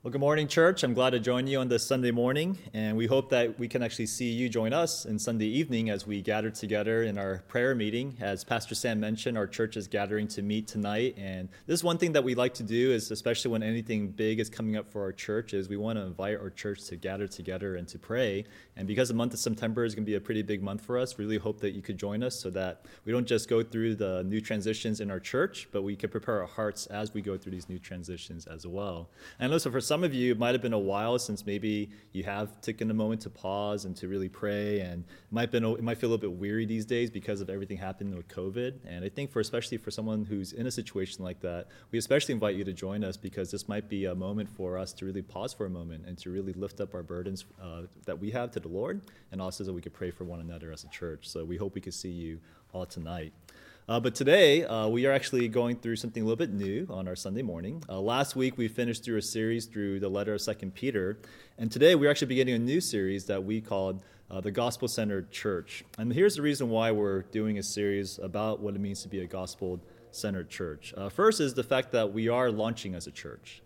Well, good morning, church. I'm glad to join you on this Sunday morning, and we hope that we can actually see you join us in Sunday evening as we gather together in our prayer meeting. As Pastor Sam mentioned, our church is gathering to meet tonight, and this is one thing that we like to do is, especially when anything big is coming up for our church, is we want to invite our church to gather together and to pray. And because the month of September is going to be a pretty big month for us, really hope that you could join us so that we don't just go through the new transitions in our church, but we can prepare our hearts as we go through these new transitions as well. And also for some of you, it might have been a while since maybe you have taken a moment to pause and to really pray, and it might feel a little bit weary these days because of everything happening with COVID. And I think especially for someone who's in a situation like that, we especially invite you to join us because this might be a moment for us to really pause for a moment and to really lift up our burdens that we have to the Lord, and also so we could pray for one another as a church. So we hope we could see you all tonight. But today, we are actually going through something a little bit new on our Sunday morning. Last week, we finished through a series through the letter of 2 Peter. And today, we're actually beginning a new series that we called the Gospel-Centered Church. And here's the reason why we're doing a series about what it means to be a gospel-centered church. First is the fact that we are launching as a church.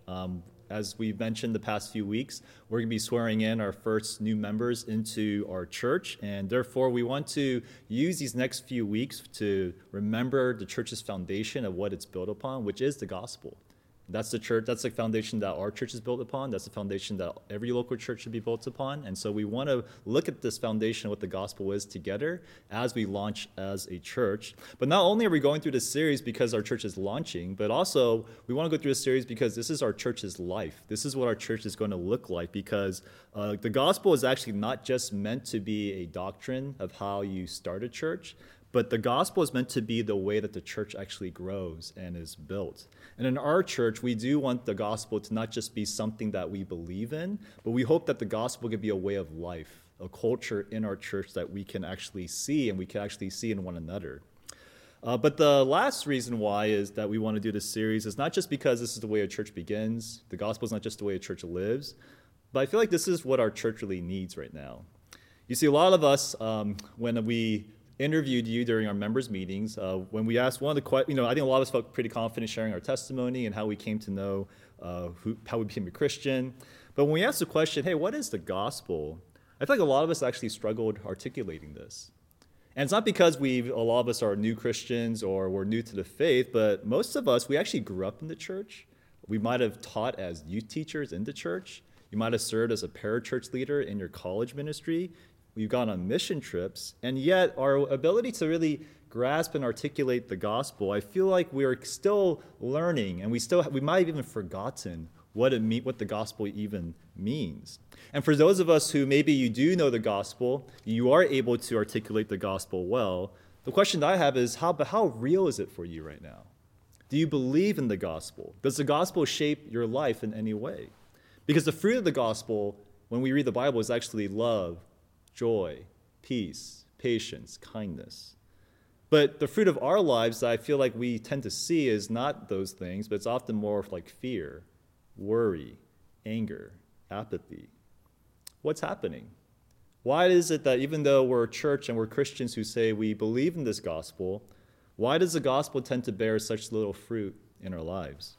As we've mentioned the past few weeks, we're going to be swearing in our first new members into our church, and therefore we want to use these next few weeks to remember the church's foundation of what it's built upon, which is the gospel. That's the church. That's the foundation that our church is built upon. That's the foundation that every local church should be built upon. And so we want to look at this foundation of what the gospel is together as we launch as a church. But not only are we going through this series because our church is launching, but also we want to go through this series because this is our church's life. This is what our church is going to look like, because the gospel is actually not just meant to be a doctrine of how you start a church, but the gospel is meant to be the way that the church actually grows and is built. And in our church, we do want the gospel to not just be something that we believe in, but we hope that the gospel can be a way of life, a culture in our church that we can actually see, and we can actually see in one another. But the last reason why is that we want to do this series is not just because this is the way a church begins. The gospel is not just the way a church lives, but I feel like this is what our church really needs right now. You see, a lot of us, when we interviewed you during our members' meetings, when we asked one of the questions, I think a lot of us felt pretty confident sharing our testimony and how we came to know how we became a Christian. But when we asked the question, hey, what is the gospel? I feel like a lot of us actually struggled articulating this. And it's not because a lot of us are new Christians or we're new to the faith, but most of us, we actually grew up in the church. We might have taught as youth teachers in the church. You might have served as a parachurch leader in your college ministry. We've gone on mission trips, and yet our ability to really grasp and articulate the gospel, I feel like we are still learning, and we might have even forgotten what the gospel even means. And for those of us who maybe you do know the gospel, you are able to articulate the gospel well, the question that I have is, how real is it for you right now? Do you believe in the gospel? Does the gospel shape your life in any way? Because the fruit of the gospel, when we read the Bible, is actually love, joy, peace, patience, kindness. But the fruit of our lives that I feel like we tend to see is not those things, but it's often more of like fear, worry, anger, apathy. What's happening? Why is it that even though we're a church and we're Christians who say we believe in this gospel, why does the gospel tend to bear such little fruit in our lives?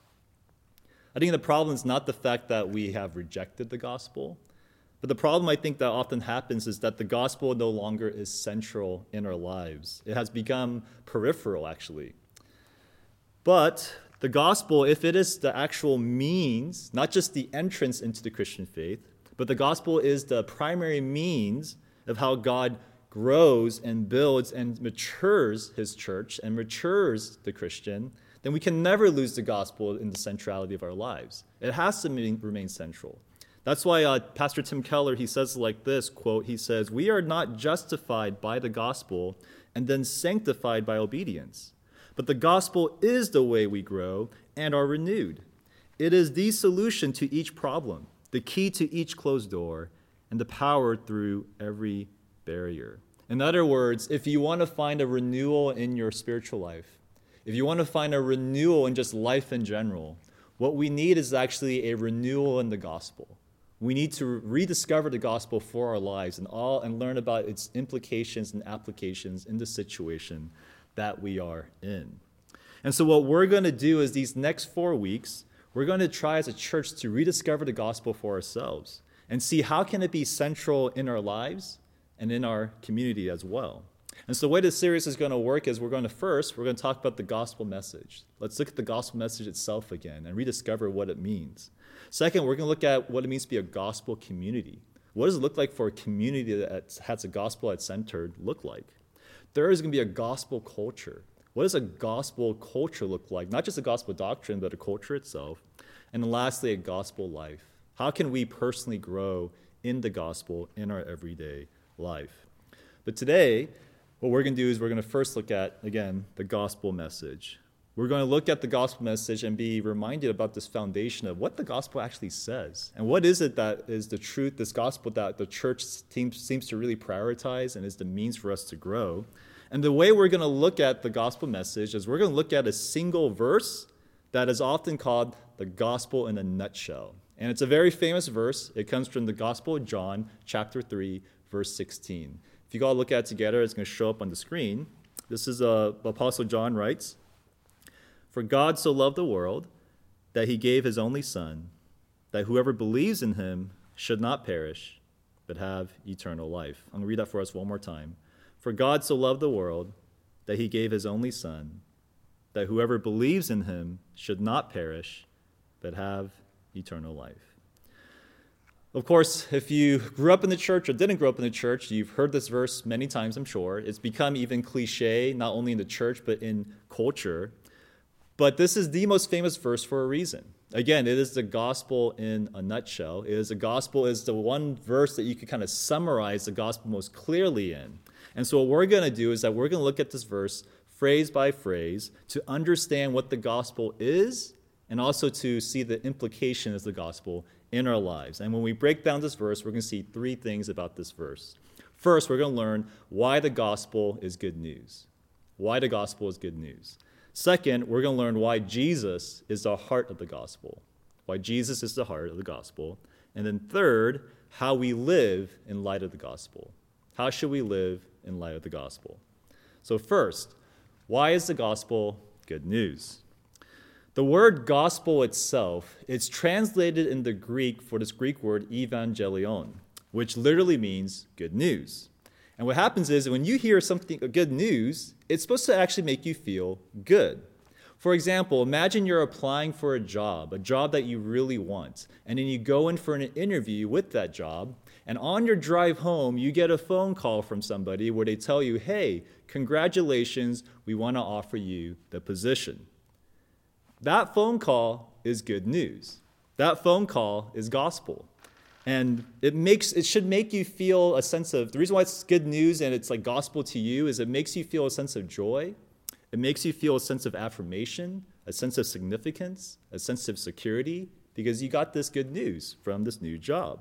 I think the problem is not the fact that we have rejected the gospel, but the problem I think that often happens is that the gospel no longer is central in our lives. It has become peripheral, actually. But the gospel, if it is the actual means, not just the entrance into the Christian faith, but the gospel is the primary means of how God grows and builds and matures his church and matures the Christian, then we can never lose the gospel in the centrality of our lives. It has to remain central. That's why Pastor Tim Keller, he says like this, quote, he says, "We are not justified by the gospel and then sanctified by obedience, but the gospel is the way we grow and are renewed. It is the solution to each problem, the key to each closed door, and the power through every barrier." In other words, if you want to find a renewal in your spiritual life, if you want to find a renewal in just life in general, what we need is actually a renewal in the gospel. We need to rediscover the gospel for our lives and learn about its implications and applications in the situation that we are in. And so what we're going to do is these next 4 weeks, we're going to try as a church to rediscover the gospel for ourselves and see how can it be central in our lives and in our community as well. And so the way this series is going to work is we're going to talk about the gospel message. Let's look at the gospel message itself again and rediscover what it means. Second, we're going to look at what it means to be a gospel community. What does it look like for a community that has a gospel at centered look like? Third is going to be a gospel culture. What does a gospel culture look like? Not just a gospel doctrine, but a culture itself. And then lastly, a gospel life. How can we personally grow in the gospel in our everyday life? But today, what we're going to do is we're going to first look at, again, the gospel message. We're going to look at the gospel message and be reminded about this foundation of what the gospel actually says. And what is it that is the truth, this gospel that the church seems to really prioritize and is the means for us to grow. And the way we're going to look at the gospel message is we're going to look at a single verse that is often called the gospel in a nutshell. And it's a very famous verse. It comes from the Gospel of John, chapter 3, verse 16. If you all look at it together, it's going to show up on the screen. This is Apostle John writes, "For God so loved the world that he gave his only Son, that whoever believes in him should not perish, but have eternal life." I'm going to read that for us one more time. "For God so loved the world that he gave his only Son, that whoever believes in him should not perish, but have eternal life." Of course, if you grew up in the church or didn't grow up in the church, you've heard this verse many times, I'm sure. It's become even cliche, not only in the church, but in culture. But this is the most famous verse for a reason. Again, it is the gospel in a nutshell. Is the one verse that you could kind of summarize the gospel most clearly in. And so what we're going to do is that we're going to look at this verse phrase by phrase to understand what the gospel is and also to see the implication of the gospel in our lives. And when we break down this verse, we're going to see three things about this verse. First, we're going to learn why the gospel is good news. Why the gospel is good news. Second, we're going to learn why Jesus is the heart of the gospel. Why Jesus is the heart of the gospel. And then third, how we live in light of the gospel. How should we live in light of the gospel? So first, why is the gospel good news? The word gospel itself is translated in the Greek for this Greek word evangelion, which literally means good news. And what happens is when you hear something good news, it's supposed to actually make you feel good. For example, imagine you're applying for a job that you really want, and then you go in for an interview with that job, and on your drive home, you get a phone call from somebody where they tell you, "Hey, congratulations, we want to offer you the position." That phone call is good news. That phone call is gospel. And it should make you feel a sense of, the reason why it's good news and it's like gospel to you is it makes you feel a sense of joy. It makes you feel a sense of affirmation, a sense of significance, a sense of security, because you got this good news from this new job.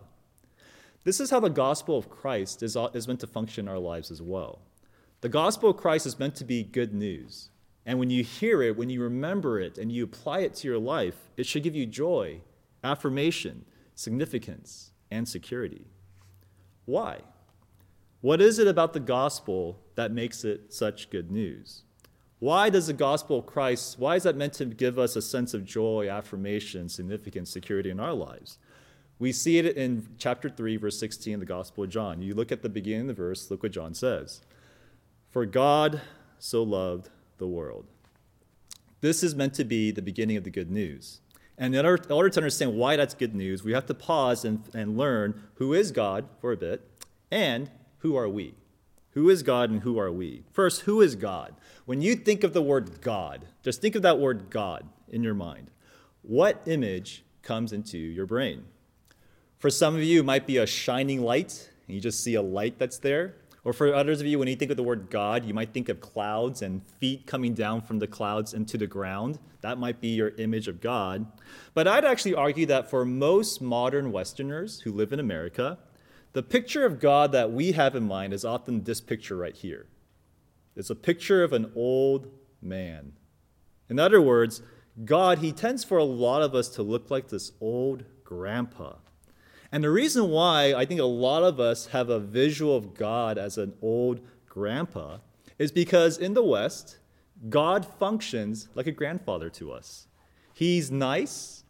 This is how the gospel of Christ is meant to function in our lives as well. The gospel of Christ is meant to be good news. And when you hear it, when you remember it, and you apply it to your life, it should give you joy, affirmation, significance, and security. Why? What is it about the gospel that makes it such good news? Why does the gospel of Christ, why is that meant to give us a sense of joy, affirmation, significance, security in our lives? We see it in chapter 3, verse 16 of the Gospel of John. You look at the beginning of the verse, look what John says. "For God so loved the world." This is meant to be the beginning of the good news. And in order to understand why that's good news, we have to pause and learn who is God for a bit, and who are we? Who is God and who are we? First, who is God? When you think of the word God, just think of that word God in your mind. What image comes into your brain? For some of you, it might be a shining light, and you just see a light that's there. Or for others of you, when you think of the word God, you might think of clouds and feet coming down from the clouds into the ground. That might be your image of God. But I'd actually argue that for most modern Westerners who live in America, the picture of God that we have in mind is often this picture right here. It's a picture of an old man. In other words, God, he tends for a lot of us to look like this old grandpa. And the reason why I think a lot of us have a visual of God as an old grandpa is because in the West, God functions like a grandfather to us. He's nice,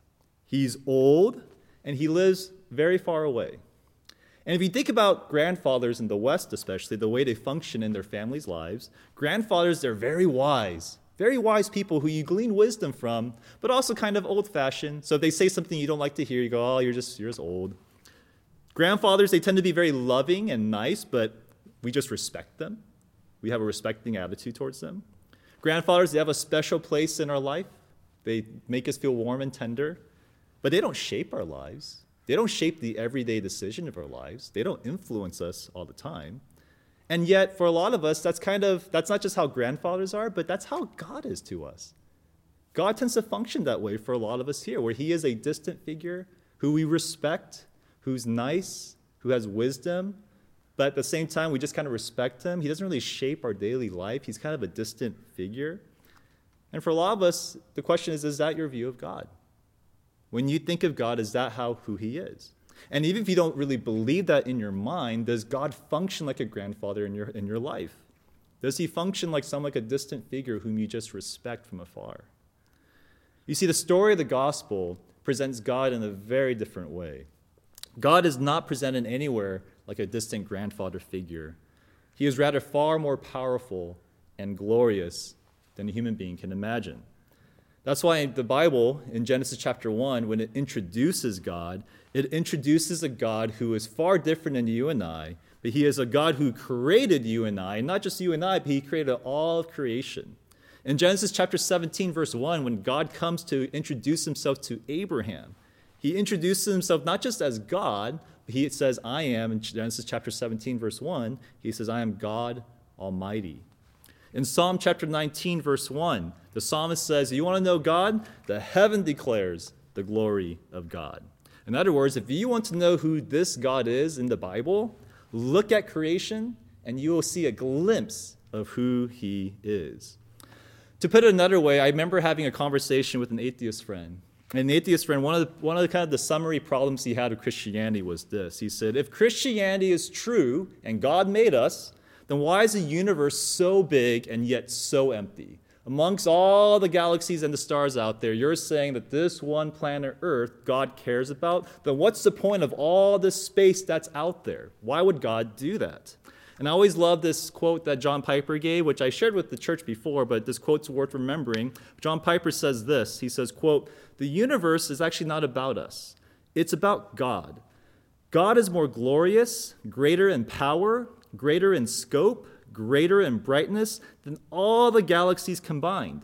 He's old, and he lives very far away. And if you think about grandfathers in the West especially, the way they function in their families' lives, grandfathers, they're very wise people who you glean wisdom from, but also kind of old-fashioned. So if they say something you don't like to hear, you go, oh, you're just old. Grandfathers, they tend to be very loving and nice, but we just respect them. We have a respecting attitude towards them. Grandfathers, they have a special place in our life. They make us feel warm and tender, but they don't shape our lives. They don't shape the everyday decision of our lives. They don't influence us all the time. And yet, for a lot of us, that's not just how grandfathers are, but that's how God is to us. God tends to function that way for a lot of us here, where he is a distant figure who we respect, who's nice, who has wisdom, but at the same time, we just kind of respect him. He doesn't really shape our daily life. He's kind of a distant figure. And for a lot of us, the question is that your view of God? When you think of God, is that who he is? And even if you don't really believe that in your mind, does God function like a grandfather in your life? Does he function like a distant figure whom you just respect from afar? You see, the story of the gospel presents God in a very different way. God is not presented anywhere like a distant grandfather figure. He is rather far more powerful and glorious than a human being can imagine. That's why the Bible, in Genesis chapter 1, when it introduces God, it introduces a God who is far different than you and I, but he is a God who created you and I, and not just you and I, but he created all of creation. In Genesis chapter 17, verse 1, when God comes to introduce himself to Abraham, he introduces himself not just as God, but he says, I am, in Genesis chapter 17, verse 1, he says, I am God Almighty. In Psalm chapter 19, verse 1, the psalmist says, you want to know God? The heaven declares the glory of God. In other words, if you want to know who this God is in the Bible, look at creation and you will see a glimpse of who he is. To put it another way, I remember having a conversation with an atheist friend. And the atheist friend, one of the kind of the summary problems he had with Christianity was this. He said, if Christianity is true and God made us, then why is the universe so big and yet so empty? Amongst all the galaxies and the stars out there, you're saying that this one planet Earth God cares about? Then what's the point of all this space that's out there? Why would God do that? And I always love this quote that John Piper gave, which I shared with the church before, but this quote's worth remembering. John Piper says this. He says, quote, the universe is actually not about us. It's about God. God is more glorious, greater in power, greater in scope, greater in brightness than all the galaxies combined.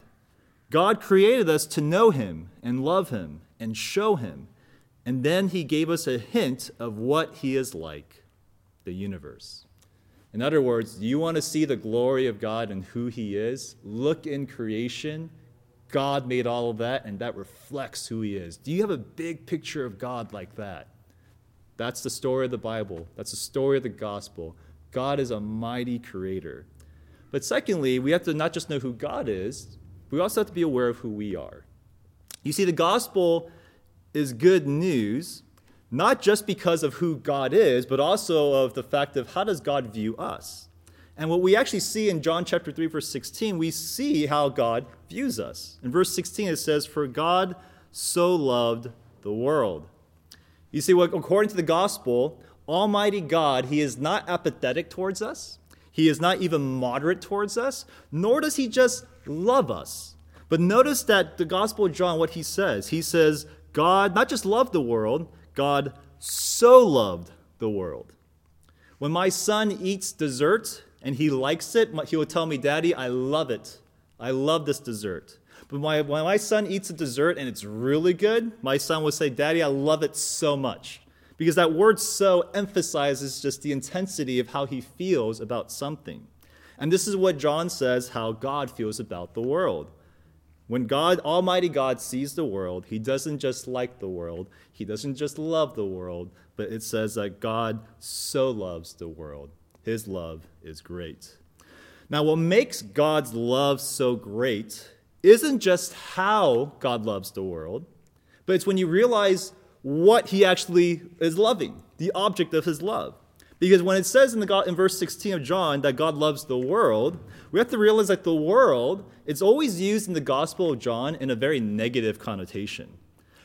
God created us to know him and love him and show him. And then he gave us a hint of what he is like, the universe. In other words, do you want to see the glory of God and who he is? Look in creation. God made all of that, and that reflects who he is. Do you have a big picture of God like that? That's the story of the Bible. That's the story of the gospel. God is a mighty creator. But secondly, we have to not just know who God is, we also have to be aware of who we are. You see, the gospel is good news, not just because of who God is, but also of the fact of how does God view us. And what we actually see in John chapter 3, verse 16, we see how God views us. In verse 16, it says, for God so loved the world. You see, according to the gospel, Almighty God, he is not apathetic towards us. He is not even moderate towards us, nor does he just love us. But notice that the Gospel of John, what he says, God not just loved the world, God so loved the world. When my son eats dessert and he likes it, he will tell me, Daddy, I love it. I love this dessert. But when my son eats a dessert and it's really good, my son will say, Daddy, I love it so much. Because that word so emphasizes just the intensity of how he feels about something. And this is what John says how God feels about the world. When God, Almighty God, sees the world, he doesn't just like the world, he doesn't just love the world, but it says that God so loves the world. His love is great. Now, what makes God's love so great isn't just how God loves the world, but it's when you realize what he actually is loving, the object of his love. Because when it says in verse 16 of John that God loves the world, we have to realize that the world, it's always used in the Gospel of John in a very negative connotation.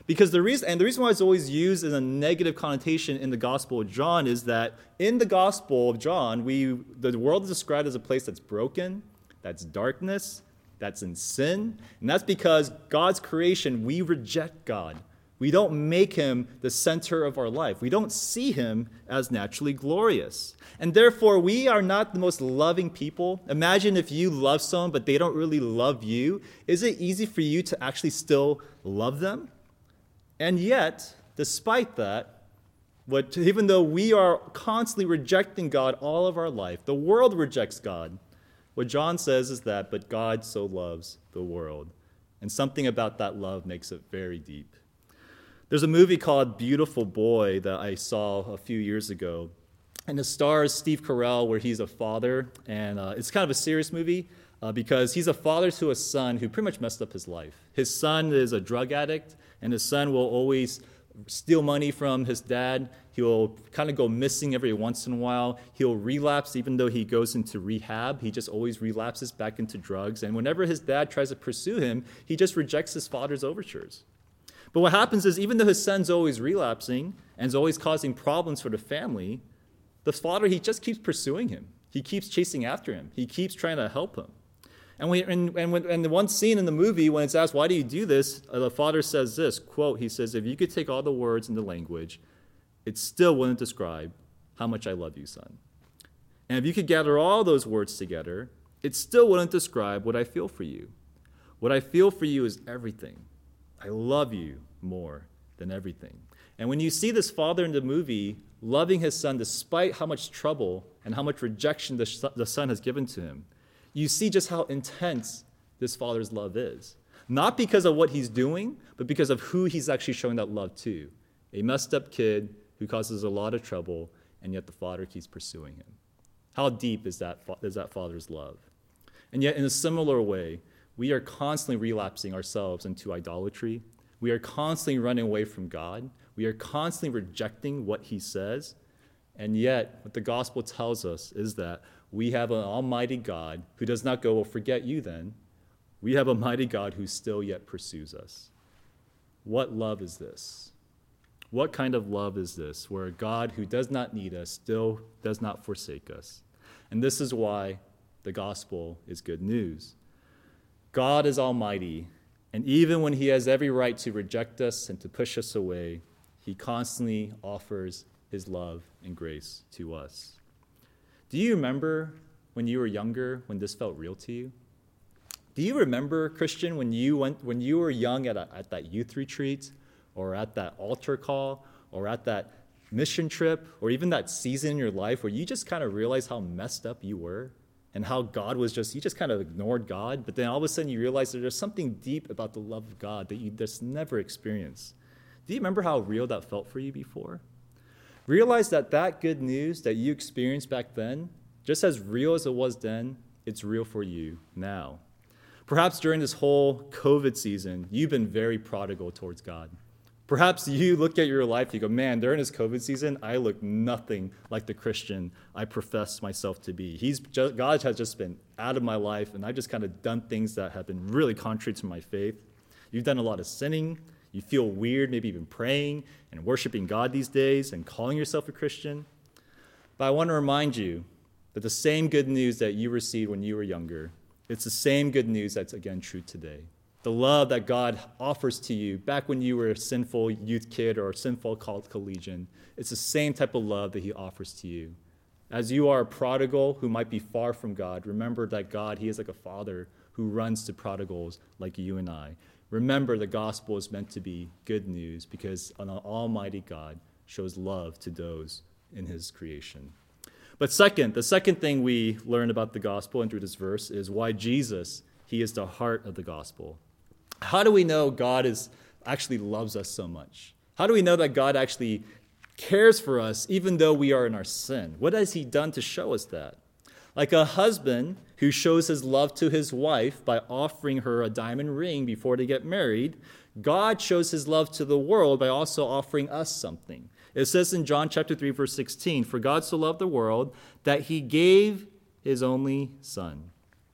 Because the reason why it's always used in a negative connotation in the Gospel of John is that in the Gospel of John, the world is described as a place that's broken, that's darkness, that's in sin. And that's because God's creation, we reject God. We don't make him the center of our life. We don't see him as naturally glorious. And therefore, we are not the most loving people. Imagine if you love someone, but they don't really love you. Is it easy for you to actually still love them? And yet, despite that, even though we are constantly rejecting God all of our life, the world rejects God. What John says is that, but God so loves the world. And something about that love makes it very deep. There's a movie called Beautiful Boy that I saw a few years ago. And it stars Steve Carell, where he's a father. And it's kind of a serious movie because he's a father to a son who pretty much messed up his life. His son is a drug addict, and his son will always steal money from his dad. He'll kind of go missing every once in a while. He'll relapse even though he goes into rehab. He just always relapses back into drugs. And whenever his dad tries to pursue him, he just rejects his father's overtures. But what happens is even though his son's always relapsing and is always causing problems for the family, the father, he just keeps pursuing him. He keeps chasing after him. He keeps trying to help him. And the one scene in the movie, when it's asked, why do you do this? The father says this, quote, he says, if you could take all the words in the language, it still wouldn't describe how much I love you, son. And if you could gather all those words together, it still wouldn't describe what I feel for you. What I feel for you is everything. I love you more than everything. And when you see this father in the movie loving his son despite how much trouble and how much rejection the son has given to him, you see just how intense this father's love is. Not because of what he's doing, but because of who he's actually showing that love to. A messed up kid who causes a lot of trouble, and yet the father keeps pursuing him. How deep is that father's love? And yet in a similar way, we are constantly relapsing ourselves into idolatry. We are constantly running away from God. We are constantly rejecting what he says. And yet, what the gospel tells us is that we have an almighty God who does not go, well, forget you then. We have a mighty God who still yet pursues us. What love is this? What kind of love is this, where a God who does not need us still does not forsake us? And this is why the gospel is good news. God is almighty, and even when he has every right to reject us and to push us away, he constantly offers his love and grace to us. Do you remember when you were younger, when this felt real to you? Do you remember, Christian, when you were young at that youth retreat, or at that altar call, or at that mission trip, or even that season in your life where you just kind of realized how messed up you were? And how God was you just kind of ignored God, but then all of a sudden you realize that there's something deep about the love of God that you just never experienced. Do you remember how real that felt for you before? Realize that good news that you experienced back then, just as real as it was then, it's real for you now. Perhaps during this whole COVID season, you've been very prodigal towards God. Perhaps you look at your life, you go, man, during this COVID season, I look nothing like the Christian I profess myself to be. God has just been out of my life, and I've just kind of done things that have been really contrary to my faith. You've done a lot of sinning. You feel weird, maybe even praying and worshiping God these days and calling yourself a Christian. But I want to remind you that the same good news that you received when you were younger, it's the same good news that's, again, true today. The love that God offers to you back when you were a sinful youth kid or a sinful college collegian, it's the same type of love that he offers to you. As you are a prodigal who might be far from God, remember that God, he is like a father who runs to prodigals like you and I. Remember, the gospel is meant to be good news because an almighty God shows love to those in his creation. But the second thing we learn about the gospel and through this verse is why Jesus, he is the heart of the gospel. How do we know God actually loves us so much? How do we know that God actually cares for us even though we are in our sin? What has he done to show us that? Like a husband who shows his love to his wife by offering her a diamond ring before they get married, God shows his love to the world by also offering us something. It says in John chapter 3, verse 16, "For God so loved the world that he gave his only son,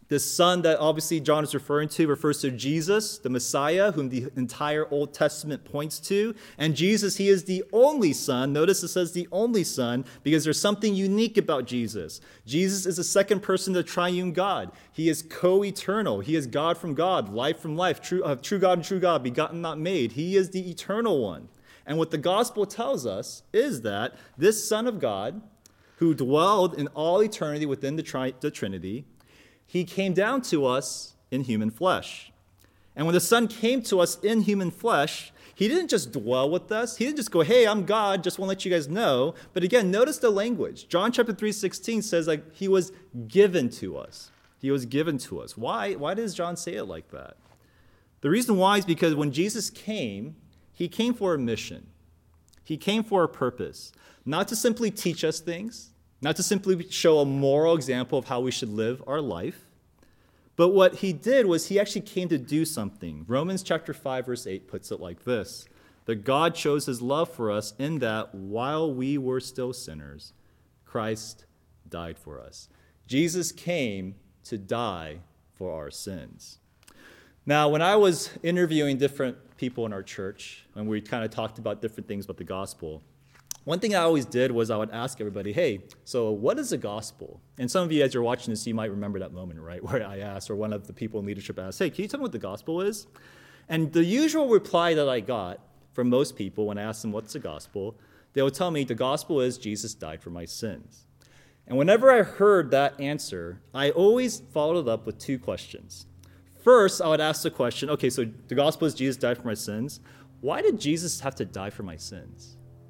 This son that obviously John is referring to refers to Jesus, the Messiah, whom the entire Old Testament points to. And Jesus, he is the only son. Notice it says the only son because there's something unique about Jesus. Jesus is the second person of the triune God. He is co-eternal. He is God from God, life from life, true God and true God, begotten, not made. He is the eternal one. And what the gospel tells us is that this Son of God, who dwelled in all eternity within the Trinity, he came down to us in human flesh. And when the Son came to us in human flesh, he didn't just dwell with us. He didn't just go, hey, I'm God, just want to let you guys know. But again, notice the language. John chapter 3:16 says like he was given to us. He was given to us. Why does John say it like that? The reason why is because when Jesus came, he came for a mission. He came for a purpose. Not to simply teach us things, not to simply show a moral example of how we should live our life, but what he did was he actually came to do something. Romans chapter 5, verse 8 puts it like this, that God shows his love for us in that while we were still sinners, Christ died for us. Jesus came to die for our sins. Now, when I was interviewing different people in our church, and we kind of talked about different things about the gospel, one thing I always did was I would ask everybody, hey, so what is the gospel? And some of you, as you're watching this, you might remember that moment, right, where I asked, or one of the people in leadership asked, hey, can you tell me what the gospel is? And the usual reply that I got from most people when I asked them what's the gospel, they would tell me the gospel is Jesus died for my sins. And whenever I heard that answer, I always followed it up with two questions. First, I would ask the question, okay, so the gospel is Jesus died for my sins. Why did Jesus have to die for my sins?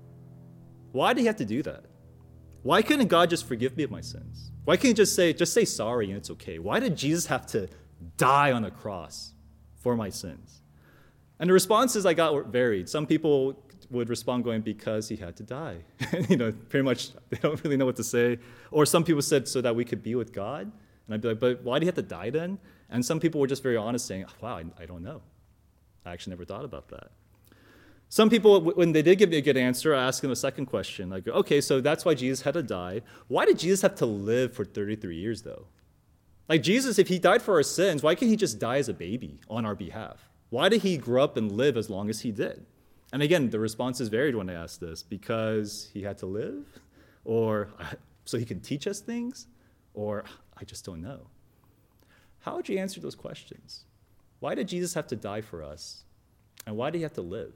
Why did he have to do that? Why couldn't God just forgive me of my sins? Why can't he just say sorry and it's okay? Why did Jesus have to die on a cross for my sins? And the responses I got were varied. Some people would respond going, because he had to die. Pretty much they don't really know what to say. Or some people said, so that we could be with God. And I'd be like, but why did he have to die then? And some people were just very honest saying, wow, I don't know. I actually never thought about that. Some people, when they did give me a good answer, I asked them a second question. I go, okay, so that's why Jesus had to die. Why did Jesus have to live for 33 years, though? Like Jesus, if he died for our sins, why can't he just die as a baby on our behalf? Why did he grow up and live as long as he did? And again, the responses varied when I asked this. Because he had to live? Or so he can teach us things? Or I just don't know. How would you answer those questions? Why did Jesus have to die for us? And why did he have to live?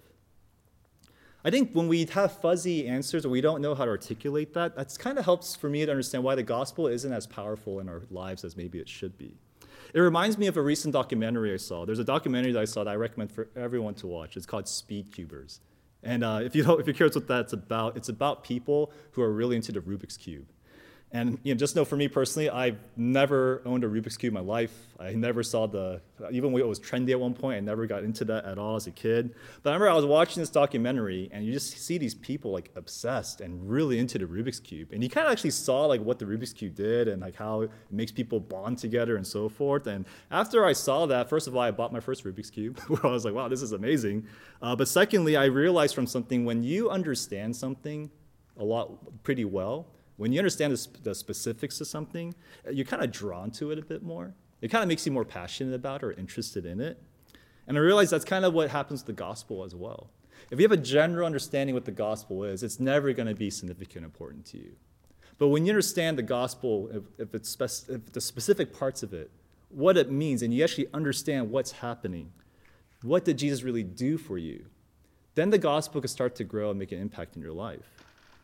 I think when we have fuzzy answers or we don't know how to articulate that, that kind of helps for me to understand why the gospel isn't as powerful in our lives as maybe it should be. It reminds me of a recent documentary I saw. There's a documentary that I saw that I recommend for everyone to watch. It's called Speed Cubers. And if you're curious what that's about, it's about people who are really into the Rubik's Cube. And just know for me personally, I've never owned a Rubik's Cube in my life. I never saw even when it was trendy at one point, I never got into that at all as a kid. But I remember I was watching this documentary, and you just see these people like obsessed and really into the Rubik's Cube. And you kind of actually saw like what the Rubik's Cube did and like how it makes people bond together and so forth. And after I saw that, first of all, I bought my first Rubik's Cube, where I was like, wow, this is amazing. But secondly, I realized from something, when you understand something pretty well, when you understand the specifics of something, you're kind of drawn to it a bit more. It kind of makes you more passionate about it or interested in it. And I realize that's kind of what happens to the gospel as well. If you have a general understanding what the gospel is, it's never going to be significant and important to you. But when you understand the gospel, if the specific parts of it, what it means, and you actually understand what's happening, what did Jesus really do for you, then the gospel can start to grow and make an impact in your life.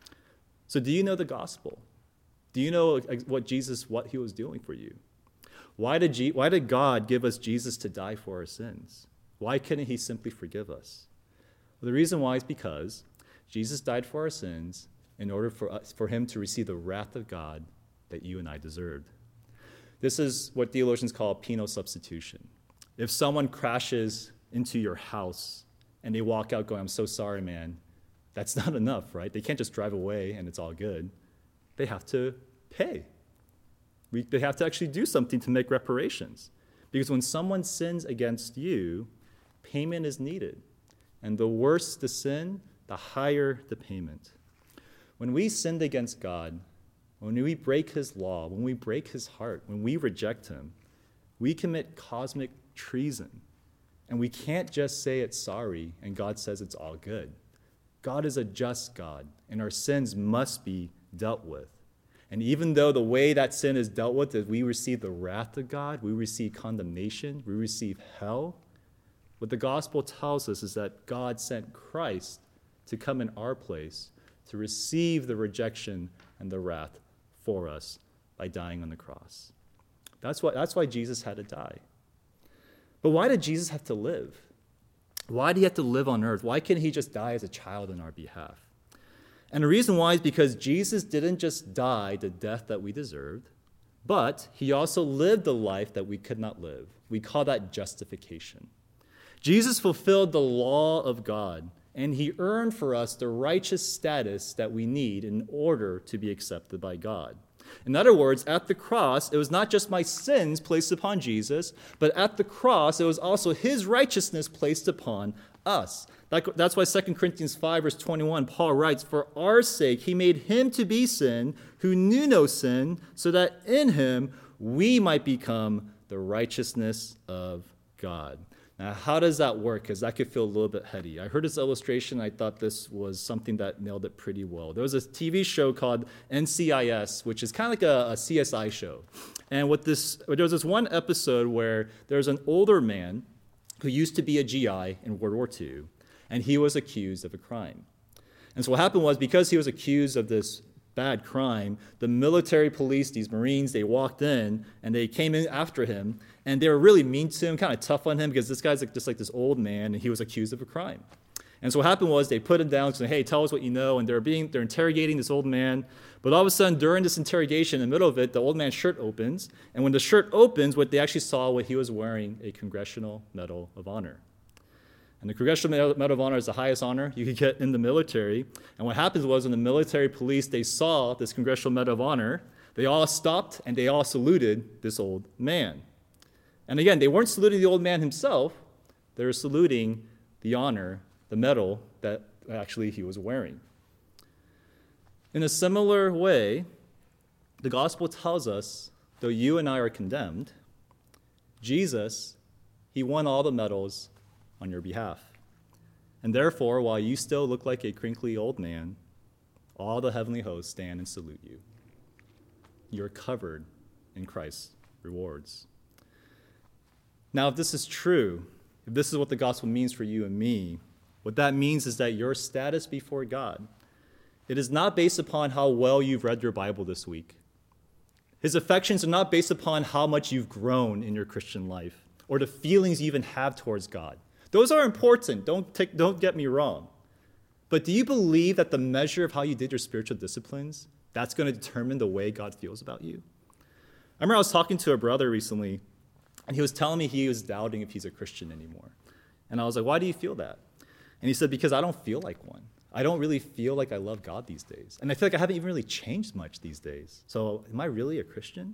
So do you know the gospel? Do you know what he was doing for you? Why did God give us Jesus to die for our sins? Why couldn't he simply forgive us? Well, the reason why is because Jesus died for our sins in order for him to receive the wrath of God that you and I deserved. This is what theologians call penal substitution. If someone crashes into your house and they walk out going, I'm so sorry, man, that's not enough, right? They can't just drive away and it's all good. They have to pay. They have to actually do something to make reparations. Because when someone sins against you, payment is needed. And the worse the sin, the higher the payment. When we sinned against God, when we break his law, when we break his heart, when we reject him, we commit cosmic treason. And we can't just say it's sorry and God says it's all good. God is a just God, and our sins must be dealt with. And even though the way that sin is dealt with is we receive the wrath of God, we receive condemnation, we receive hell, what the gospel tells us is that God sent Christ to come in our place to receive the rejection and the wrath for us by dying on the cross. That's why Jesus had to die. But why did Jesus have to live? Why did he have to live on earth? Why couldn't he just die as a child on our behalf? And the reason why is because Jesus didn't just die the death that we deserved, but he also lived the life that we could not live. We call that justification. Jesus fulfilled the law of God, and he earned for us the righteous status that we need in order to be accepted by God. In other words, at the cross, it was not just my sins placed upon Jesus, but at the cross, it was also his righteousness placed upon us. That's why 2 Corinthians 5, verse 21, Paul writes, "For our sake he made him to be sin who knew no sin, so that in him we might become the righteousness of God." Now, how does that work? Because that could feel a little bit heady. I heard this illustration. I thought this was something that nailed it pretty well. There was a TV show called NCIS, which is kind of like a CSI show. And there was this one episode where there's an older man who used to be a GI in World War II, and he was accused of a crime. And so what happened was, because he was accused of this bad crime, the military police, these Marines, they walked in and they came in after him, and they were really mean to him, kind of tough on him, because this guy's just like this old man, and he was accused of a crime. And so what happened was they put him down and said, "Hey, tell us what you know," and they're interrogating this old man. But all of a sudden, during this interrogation, in the middle of it, the old man's shirt opens, and when the shirt opens, what they actually saw was he was wearing a Congressional Medal of Honor. And the Congressional Medal of Honor is the highest honor you could get in the military. And what happens was, when the military police, they saw this Congressional Medal of Honor, they all stopped and they all saluted this old man. And again, they weren't saluting the old man himself. They were saluting the honor, the medal that actually he was wearing. In a similar way, the gospel tells us, though you and I are condemned, Jesus, he won all the medals on your behalf. And therefore, while you still look like a crinkly old man, all the heavenly hosts stand and salute you. You're covered in Christ's rewards. Now, if this is true, if this is what the gospel means for you and me, what that means is that your status before God, it is not based upon how well you've read your Bible this week. His affections are not based upon how much you've grown in your Christian life or the feelings you even have towards God. Those are important. Don't get me wrong. But do you believe that the measure of how you did your spiritual disciplines, that's going to determine the way God feels about you? I remember I was talking to a brother recently, and he was telling me he was doubting if he's a Christian anymore. And I was like, "Why do you feel that?" And he said, "Because I don't feel like one. I don't really feel like I love God these days. And I feel like I haven't even really changed much these days. So am I really a Christian?"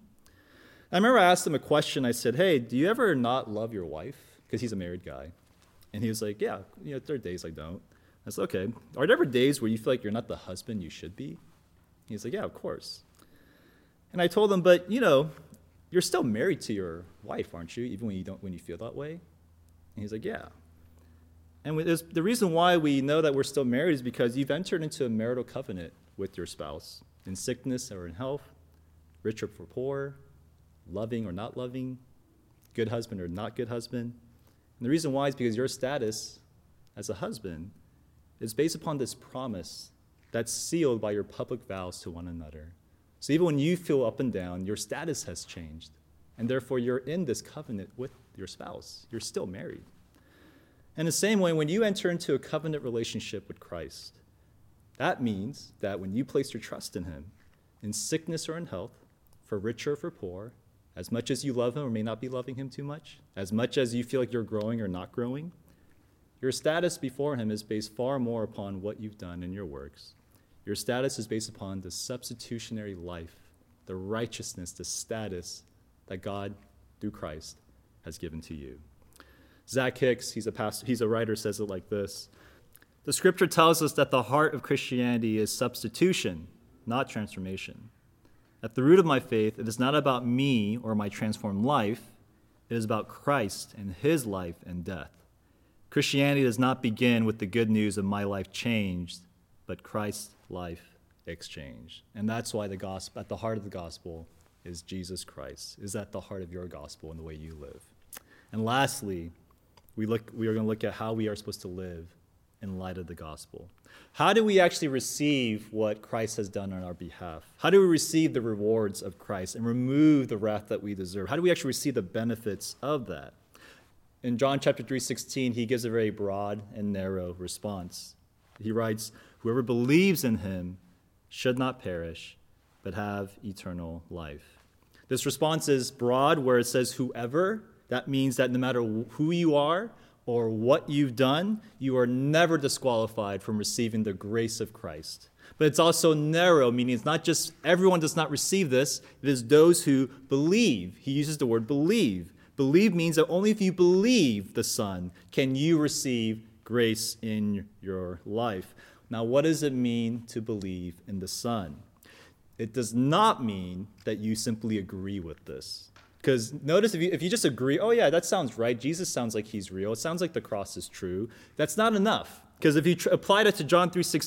I remember I asked him a question. I said, "Hey, do you ever not love your wife?" Because he's a married guy. And he was like, "Yeah, there are days I don't." I said, "Okay, are there ever days where you feel like you're not the husband you should be?" He's like, "Yeah, of course." And I told him, "But, you're still married to your wife, aren't you, even when you feel that way?" And he's like, "Yeah." And the reason why we know that we're still married is because you've entered into a marital covenant with your spouse, in sickness or in health, rich or poor, loving or not loving, good husband or not good husband. And the reason why is because your status as a husband is based upon this promise that's sealed by your public vows to one another. So even when you feel up and down, your status has changed, and therefore you're in this covenant with your spouse. You're still married. In the same way, when you enter into a covenant relationship with Christ, that means that when you place your trust in him, in sickness or in health, for rich or for poor, as much as you love him or may not be loving him too much as you feel like you're growing or not growing, your status before him is based far more upon what you've done in your works. Your status is based upon the substitutionary life, the righteousness, the status that God, through Christ, has given to you. Zach Hicks, he's a writer, says it like this: "The scripture tells us that the heart of Christianity is substitution, not transformation. At the root of my faith, it is not about me or my transformed life. It is about Christ and his life and death. Christianity does not begin with the good news of my life changed, but Christ's life exchanged. And that's why the gospel, at the heart of the gospel, is Jesus Christ, is at the heart of your gospel and the way you live. And lastly, we are going to look at how we are supposed to live in light of the gospel. How do we actually receive what Christ has done on our behalf? How do we receive the rewards of Christ and remove the wrath that we deserve? How do we actually receive the benefits of that? In John chapter 3:16, he gives a very broad and narrow response. He writes, "Whoever believes in him should not perish, but have eternal life." This response is broad where it says whoever. That means that no matter who you are or what you've done, you are never disqualified from receiving the grace of Christ. But it's also narrow, meaning it's not just everyone does not receive this, it is those who believe. He uses the word believe. Believe means that only if you believe the Son can you receive grace in your life. Now, what does it mean to believe in the Son? It does not mean that you simply agree with this. Because notice if you just agree, oh yeah, that sounds right, Jesus sounds like he's real, it sounds like the cross is true, that's not enough. Because if you applied it to John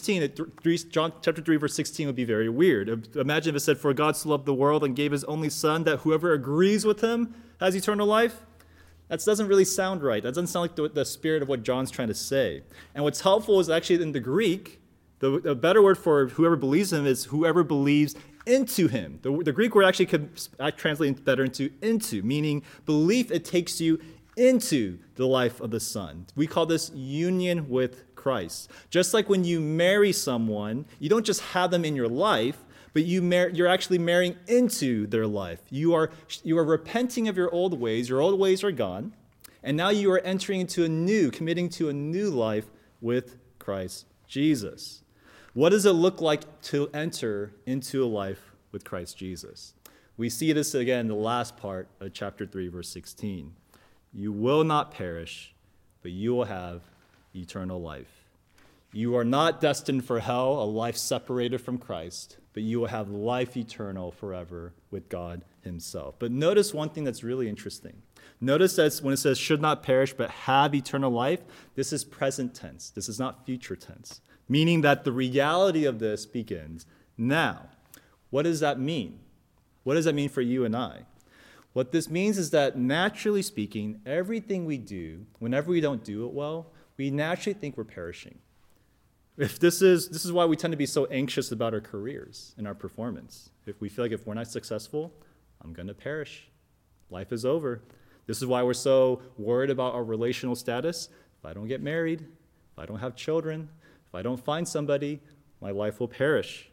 3:16, John chapter 3, verse 16 would be very weird. Imagine if it said, "For God so loved the world and gave his only Son, that whoever agrees with him has eternal life." That doesn't really sound right. That doesn't sound like the spirit of what John's trying to say. And what's helpful is actually in the Greek, the better word for whoever believes him is whoever believes into him. The Greek word actually could translate better into, meaning belief, it takes you into the life of the Son. We call this union with Christ. Just like when you marry someone, you don't just have them in your life, but you're actually marrying into their life. You are repenting of your old ways are gone, and now you are entering into committing to a new life with Christ Jesus. What does it look like to enter into a life with Christ Jesus? We see this again in the last part of chapter 3, verse 16. You will not perish, but you will have eternal life. You are not destined for hell, a life separated from Christ, but you will have life eternal forever with God himself. But notice one thing that's really interesting. Notice that when it says should not perish, but have eternal life, this is present tense. This is not future tense, meaning that the reality of this begins now. What does that mean? What does that mean for you and I? What this means is that naturally speaking, everything we do, whenever we don't do it well, we naturally think we're perishing. This is why we tend to be so anxious about our careers and our performance. If we feel like if we're not successful, I'm going to perish. Life is over. This is why we're so worried about our relational status. If I don't get married, if I don't have children, if I don't find somebody, my life will perish.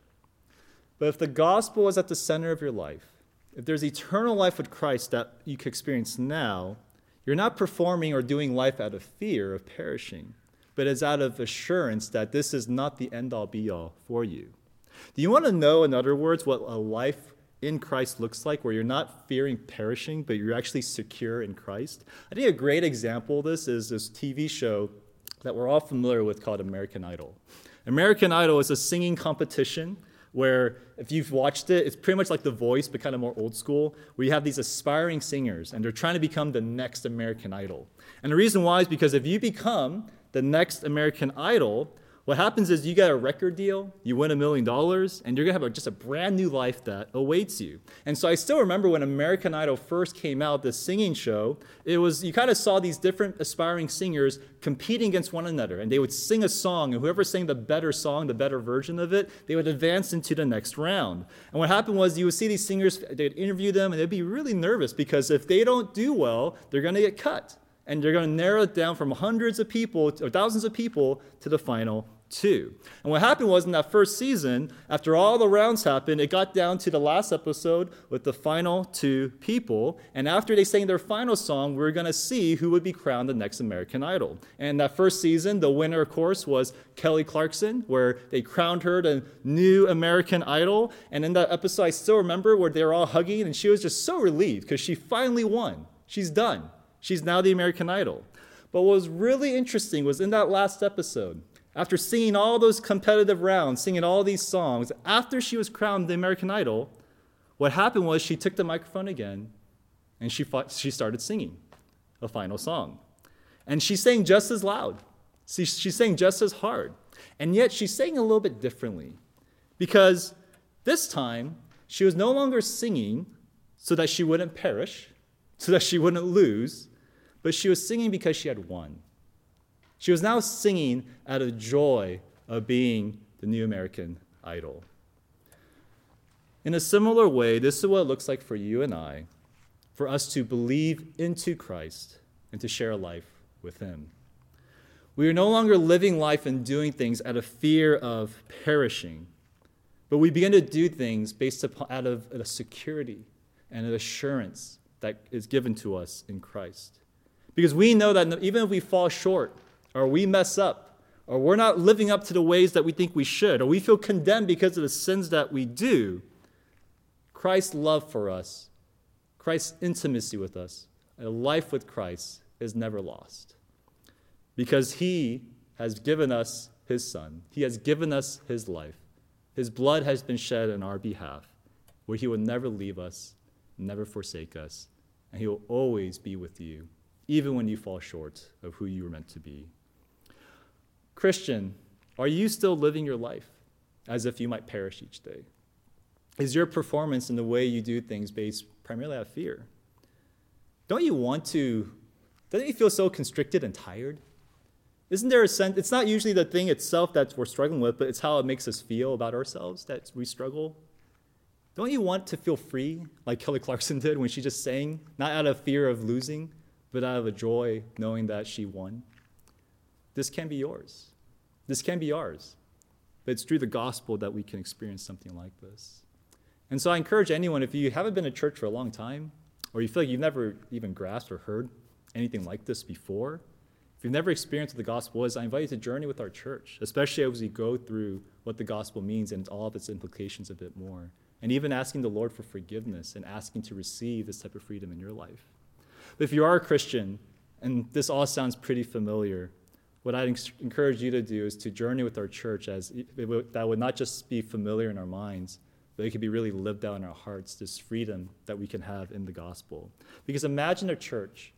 But if the gospel is at the center of your life, if there's eternal life with Christ that you can experience now, you're not performing or doing life out of fear of perishing, but it's out of assurance that this is not the end-all be-all for you. Do you want to know, in other words, what a life in Christ looks like, where you're not fearing perishing, but you're actually secure in Christ? I think a great example of this is this TV show that we're all familiar with called American Idol. American Idol is a singing competition where, if you've watched it, it's pretty much like The Voice, but kind of more old school, where you have these aspiring singers, and they're trying to become the next American Idol. And the reason why is because if you become the next American Idol, what happens is you get a record deal, you win $1 million, and you're going to have just a brand new life that awaits you. And so I still remember when American Idol first came out, this singing show, you kind of saw these different aspiring singers competing against one another, and they would sing a song, and whoever sang the better song, the better version of it, they would advance into the next round. And what happened was you would see these singers, they'd interview them, and they'd be really nervous because if they don't do well, they're going to get cut. And they're going to narrow it down from hundreds of people or thousands of people to the final 2. And what happened was in that first season, after all the rounds happened, it got down to the last episode with the final 2 people. And after they sang their final song, we're going to see who would be crowned the next American Idol. And that first season, the winner, of course, was Kelly Clarkson, where they crowned her the new American Idol. And in that episode, I still remember where they were all hugging, and she was just so relieved because she finally won. She's done. She's now the American Idol. But what was really interesting was in that last episode, after singing all those competitive rounds, singing all these songs, after she was crowned the American Idol, what happened was she took the microphone again and she started singing a final song. And she sang just as loud. She sang just as hard. And yet she sang a little bit differently, because this time she was no longer singing so that she wouldn't perish, so that she wouldn't lose, but she was singing because she had won. She was now singing out of joy of being the new American Idol. In a similar way, this is what it looks like for you and I, for us to believe into Christ and to share a life with him. We are no longer living life and doing things out of fear of perishing, but we begin to do things based upon out of a security and an assurance that is given to us in Christ. Because we know that even if we fall short, or we mess up, or we're not living up to the ways that we think we should, or we feel condemned because of the sins that we do, Christ's love for us, Christ's intimacy with us, a life with Christ is never lost. Because he has given us his Son. He has given us his life. His blood has been shed on our behalf, where he will never leave us, never forsake us, and he will always be with you, even when you fall short of who you were meant to be. Christian, are you still living your life as if you might perish each day? Is your performance in the way you do things based primarily out of fear? Doesn't you feel so constricted and tired? Isn't there a sense, it's not usually the thing itself that we're struggling with, but it's how it makes us feel about ourselves that we struggle? Don't you want to feel free, like Kelly Clarkson did when she just sang, not out of fear of losing, but out of a joy knowing that she won? This can be yours. This can be ours. But it's through the gospel that we can experience something like this. And so I encourage anyone, if you haven't been to church for a long time, or you feel like you've never even grasped or heard anything like this before, if you've never experienced what the gospel is, I invite you to journey with our church, especially as we go through what the gospel means and all of its implications a bit more, and even asking the Lord for forgiveness and asking to receive this type of freedom in your life. But if you are a Christian, and this all sounds pretty familiar, what I'd encourage you to do is to journey with our church that would not just be familiar in our minds, but it could be really lived out in our hearts, this freedom that we can have in the gospel. Because imagine a church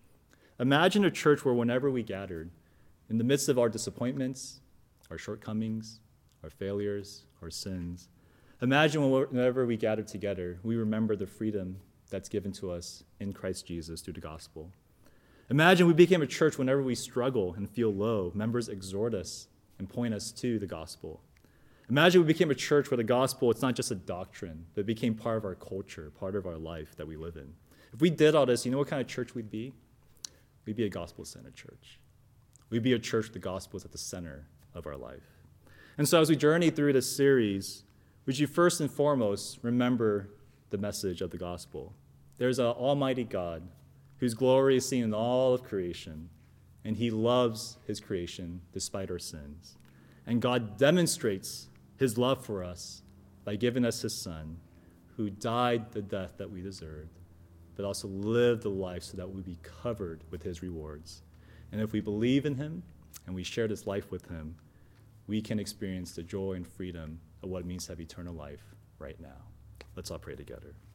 where whenever we gathered, in the midst of our disappointments, our shortcomings, our failures, our sins, imagine whenever we gathered together, we remember the freedom that's given to us in Christ Jesus through the gospel. Imagine we became a church whenever we struggle and feel low, members exhort us and point us to the gospel. Imagine we became a church where the gospel, it's not just a doctrine, but it became part of our culture, part of our life that we live in. If we did all this, you know what kind of church we'd be? We'd be a gospel-centered church. We'd be a church where the gospel is at the center of our life. And so as we journey through this series, would you first and foremost remember the message of the gospel? There's an almighty God whose glory is seen in all of creation, and he loves his creation despite our sins. And God demonstrates his love for us by giving us his Son, who died the death that we deserved, but also lived the life so that we'd be covered with his rewards. And if we believe in him and we share this life with him, we can experience the joy and freedom of what it means to have eternal life right now. Let's all pray together.